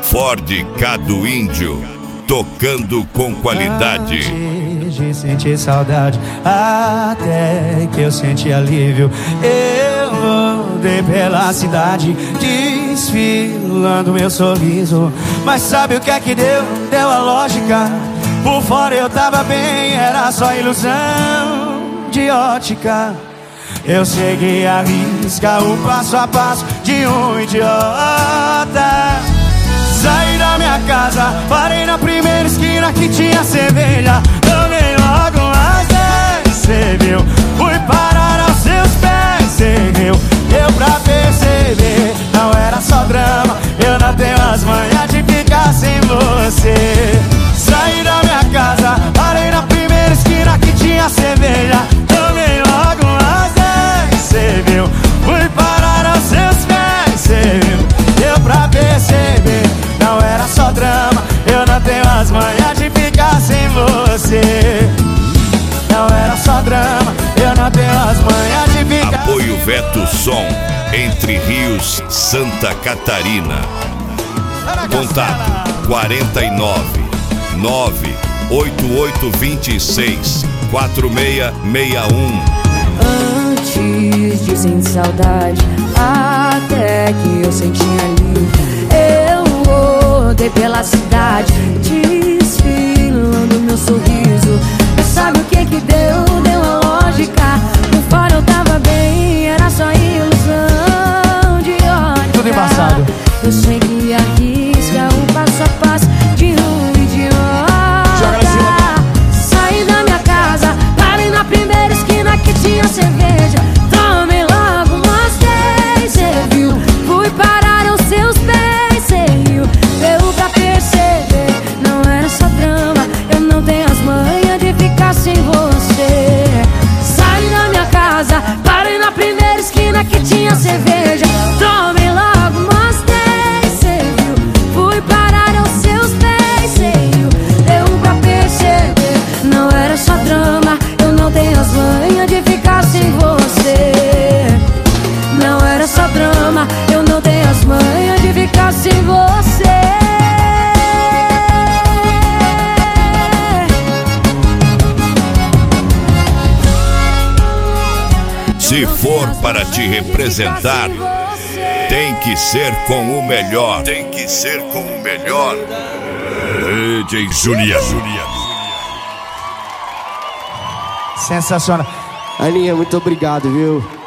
Ford K do Índio, tocando com qualidade. Antes de sentir saudade, até que eu senti alívio, eu andei pela cidade, desfilando meu sorriso. Mas sabe o que é que deu? Deu a lógica. Por fora eu tava bem, era só ilusão de ótica. Eu segui a risca, o passo a passo de um idiota. Saí da minha casa, parei na primeira esquina que tinha cerveja. Tomei logo umas 10, cê viu? Fui parar aos seus pés, cê viu? Deu pra perceber, não era só drama. Eu não tenho as manhas de ficar sem você. Saí da minha casa, parei na primeira esquina que tinha cerveja. Tomei logo umas 10, cê viu? Fui parar aos seus pés, cê viu? Deu pra perceber, não era só drama. Eu não tenho as manhas de ficar sem você. Não era só drama, eu não tenho as manhas de ficar. Apoio Veto Som, Entre Rios, Santa Catarina. Contato 49 98826 4661. Antes de sentir saudade, até que eu senti alívio, eu rodei pela cidade, desfilando meu sorriso. Mas sabe o que que deu? Deu a lógica. Por fora eu tava bem, era só ilusão de ótica. Tudo embaçado. Eu segui a risca, o passo a passo de um idiota. Saí da minha casa, parei na primeira esquina que tinha cerveja. Tomei logo umas 10, cê viu? Fui parar aos seus pés, cê viu? Deu pra perceber, não era só drama. Eu não tenho as manhas de ficar sem você. Saí da minha casa, parei na primeira esquina que tinha cerveja. Tomei logo umas 10, cê viu? Fui parar aos seus pés, cê viu? Deu pra perceber, não era só drama. Eu não tenho as manhas de ficar sem você. Não era só drama, eu não tenho as manhas de ficar sem você. Se for para te representar, tem que ser com o melhor. Tem que ser com o melhor. DJ Juliano. Sensacional. Aninha, muito obrigado, viu?